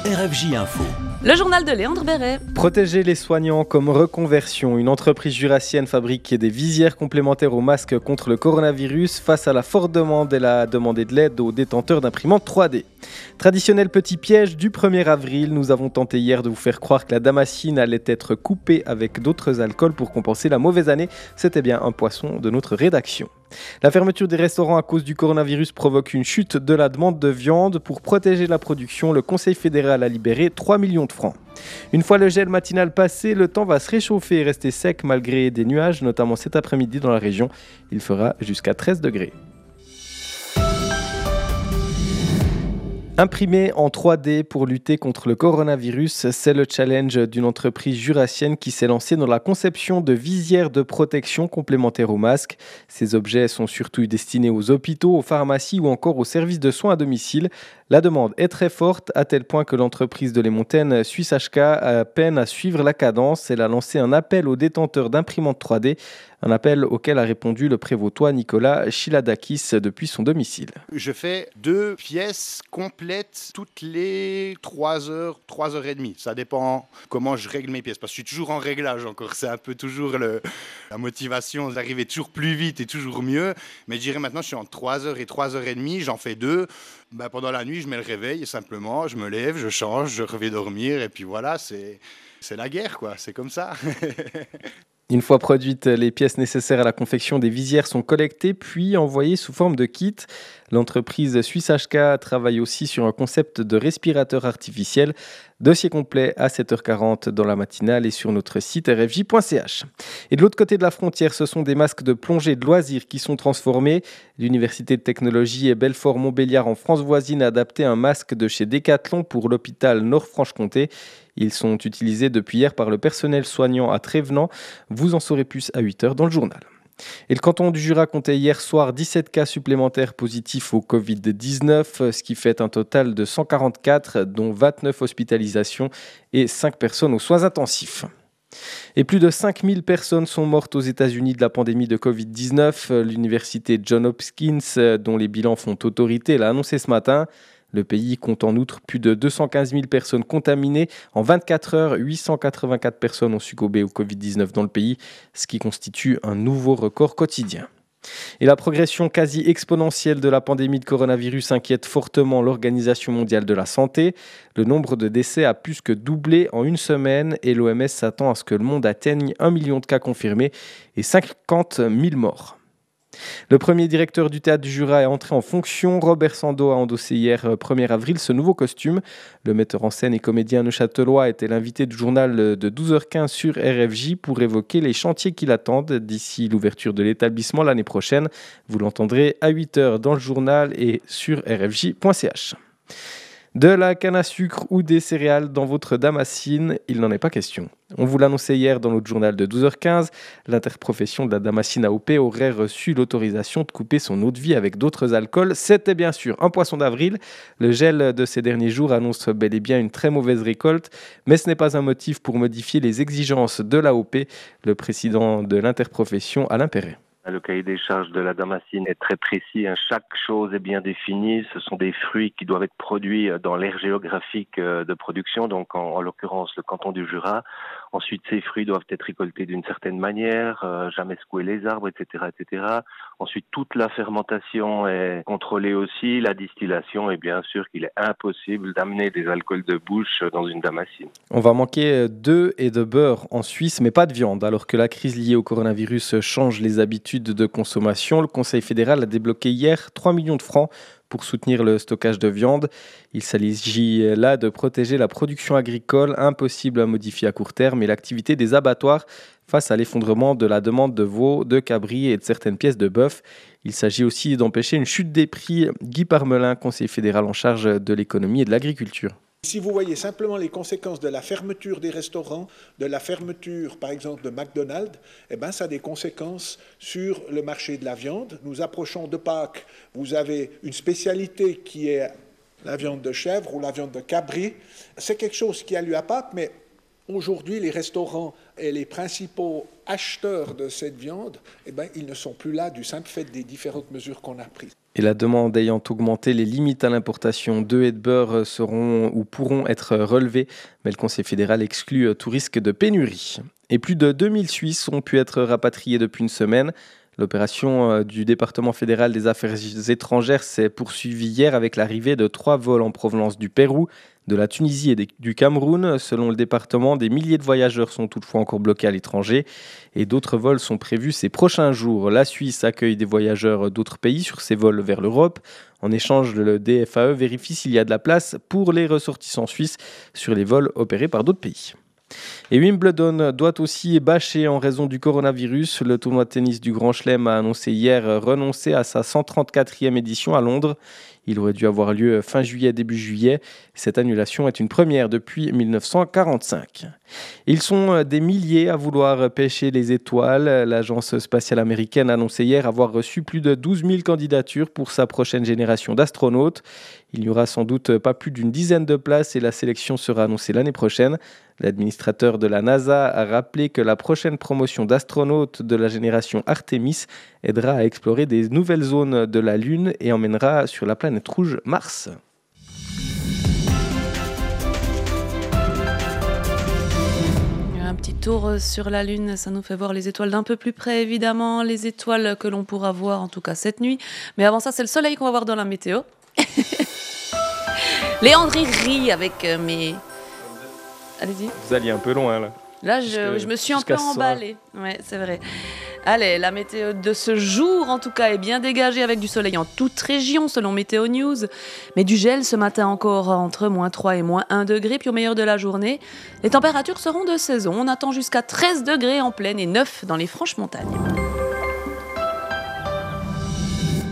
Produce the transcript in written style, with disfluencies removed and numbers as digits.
RFJ Info. Le journal de Léandre Béret. Protéger les soignants comme reconversion. Une entreprise jurassienne fabrique des visières complémentaires aux masques contre le coronavirus. Face à la forte demande, elle a demandé de l'aide aux détenteurs d'imprimantes 3D. Traditionnel petit piège du 1er avril. Nous avons tenté hier de vous faire croire que la damascine allait être coupée avec d'autres alcools pour compenser la mauvaise année. C'était bien un poisson de notre rédaction. La fermeture des restaurants à cause du coronavirus provoque une chute de la demande de viande. Pour protéger la production, le Conseil fédéral a libéré 3 millions de francs. Une fois le gel matinal passé, le temps va se réchauffer et rester sec malgré des nuages, notamment cet après-midi dans la région. Il fera jusqu'à 13 degrés. Imprimer en 3D pour lutter contre le coronavirus, c'est le challenge d'une entreprise jurassienne qui s'est lancée dans la conception de visières de protection complémentaires aux masques. Ces objets sont surtout destinés aux hôpitaux, aux pharmacies ou encore aux services de soins à domicile. La demande est très forte, à tel point que l'entreprise de Les Montaigne Suisse HK peine à suivre la cadence. Elle a lancé un appel aux détenteurs d'imprimantes 3D, un appel auquel a répondu le prévôtois Nicolas Chiladakis depuis son domicile. Je fais 2 pièces complètes toutes les 3 heures, 3 heures et demie. Ça dépend comment je règle mes pièces, parce que je suis toujours en réglage encore. C'est un peu toujours la motivation d'arriver toujours plus vite et toujours mieux. Mais je dirais maintenant, je suis en 3 heures et 3 heures et demie, j'en fais 2. Pendant la nuit, je mets le réveil et simplement, je me lève, je change, je reviens dormir et puis voilà, c'est la guerre, quoi. C'est comme ça. Une fois produites, les pièces nécessaires à la confection des visières sont collectées puis envoyées sous forme de kit. L'entreprise Suisse HK travaille aussi sur un concept de respirateur artificiel. Dossier complet à 7h40 dans la matinale et sur notre site rfj.ch. Et de l'autre côté de la frontière, ce sont des masques de plongée de loisirs qui sont transformés. L'Université de technologie et Belfort-Montbéliard en France voisine a adapté un masque de chez Decathlon pour l'hôpital Nord-Franche-Comté. Ils sont utilisés depuis hier par le personnel soignant à Trévenant. Vous en saurez plus à 8h dans le journal. Et le canton du Jura comptait hier soir 17 cas supplémentaires positifs au Covid-19, ce qui fait un total de 144, dont 29 hospitalisations et 5 personnes aux soins intensifs. Et plus de 5000 personnes sont mortes aux États-Unis de la pandémie de Covid-19. L'université Johns Hopkins, dont les bilans font autorité, l'a annoncé ce matin. Le pays compte en outre plus de 215 000 personnes contaminées. En 24 heures, 884 personnes ont succombé au Covid-19 dans le pays, ce qui constitue un nouveau record quotidien. Et la progression quasi exponentielle de la pandémie de coronavirus inquiète fortement l'Organisation mondiale de la santé. Le nombre de décès a plus que doublé en une semaine et l'OMS s'attend à ce que le monde atteigne 1 million de cas confirmés et 50 000 morts. Le premier directeur du Théâtre du Jura est entré en fonction. Robert Sando a endossé hier 1er avril ce nouveau costume. Le metteur en scène et comédien neuchâtelois était l'invité du journal de 12h15 sur RFJ pour évoquer les chantiers qui l'attendent d'ici l'ouverture de l'établissement l'année prochaine. Vous l'entendrez à 8h dans le journal et sur rfj.ch. De la canne à sucre ou des céréales dans votre damascine, il n'en est pas question. On vous l'annonçait hier dans notre journal de 12h15, l'interprofession de la damascine AOP aurait reçu l'autorisation de couper son eau de vie avec d'autres alcools. C'était bien sûr un poisson d'avril. Le gel de ces derniers jours annonce bel et bien une très mauvaise récolte, mais ce n'est pas un motif pour modifier les exigences de l'AOP. Le président de l'interprofession, Alain Perret. Le cahier des charges de la damascine est très précis. Chaque chose est bien définie. Ce sont des fruits qui doivent être produits dans l'aire géographique de production, donc en l'occurrence le canton du Jura. Ensuite, ces fruits doivent être récoltés d'une certaine manière, jamais secouer les arbres, etc., etc. Ensuite, toute la fermentation est contrôlée aussi, la distillation, et bien sûr qu'il est impossible d'amener des alcools de bouche dans une damascine. On va manquer d'œufs et de beurre en Suisse, mais pas de viande. Alors que la crise liée au coronavirus change les habitudes de consommation, le Conseil fédéral a débloqué hier 3 millions de francs pour soutenir le stockage de viande. Il s'agit là de protéger la production agricole, impossible à modifier à court terme, et l'activité des abattoirs face à l'effondrement de la demande de veaux, de cabris et de certaines pièces de bœuf. Il s'agit aussi d'empêcher une chute des prix. Guy Parmelin, conseiller fédéral en charge de l'économie et de l'agriculture. Si vous voyez simplement les conséquences de la fermeture des restaurants, de la fermeture par exemple de McDonald's, ça a des conséquences sur le marché de la viande. Nous approchons de Pâques, vous avez une spécialité qui est la viande de chèvre ou la viande de cabri. C'est quelque chose qui a lieu à Pâques, mais Aujourd'hui, les restaurants et les principaux acheteurs de cette viande, ils ne sont plus là du simple fait des différentes mesures qu'on a prises. Et la demande ayant augmenté, les limites à l'importation d'œufs et de beurre seront ou pourront être relevées, mais le Conseil fédéral exclut tout risque de pénurie. Et plus de 2000 Suisses ont pu être rapatriés depuis une semaine. L'opération du département fédéral des affaires étrangères s'est poursuivie hier avec l'arrivée de 3 vols en provenance du Pérou, de la Tunisie et du Cameroun. Selon le département, des milliers de voyageurs sont toutefois encore bloqués à l'étranger et d'autres vols sont prévus ces prochains jours. La Suisse accueille des voyageurs d'autres pays sur ses vols vers l'Europe. En échange, le DFAE vérifie s'il y a de la place pour les ressortissants suisses sur les vols opérés par d'autres pays. Et Wimbledon doit aussi bâcher en raison du coronavirus. Le tournoi de tennis du Grand Chelem a annoncé hier renoncer à sa 134e édition à Londres. Il aurait dû avoir lieu fin juillet, début juillet. Cette annulation est une première depuis 1945. Ils sont des milliers à vouloir pêcher les étoiles. L'agence spatiale américaine a annoncé hier avoir reçu plus de 12 000 candidatures pour sa prochaine génération d'astronautes. Il n'y aura sans doute pas plus d'une dizaine de places et la sélection sera annoncée l'année prochaine. L'administrateur de la NASA a rappelé que la prochaine promotion d'astronautes de la génération Artemis aidera à explorer des nouvelles zones de la Lune et emmènera sur la planète rouge Mars. Un petit tour sur la Lune, ça nous fait voir les étoiles d'un peu plus près, évidemment. Les étoiles que l'on pourra voir, en tout cas cette nuit. Mais avant ça, c'est le soleil qu'on va voir dans la météo. Léandre rit avec mes... Allez-y. Vous alliez un peu loin là. Là, je me suis un peu emballée. Ouais, c'est vrai. Allez, la météo de ce jour, en tout cas, est bien dégagée avec du soleil en toute région, selon Météo News. Mais du gel ce matin encore entre -3 et -1 degré. Puis au meilleur de la journée, les températures seront de saison. On attend jusqu'à 13 degrés en plaine et 9 dans les Franches Montagnes.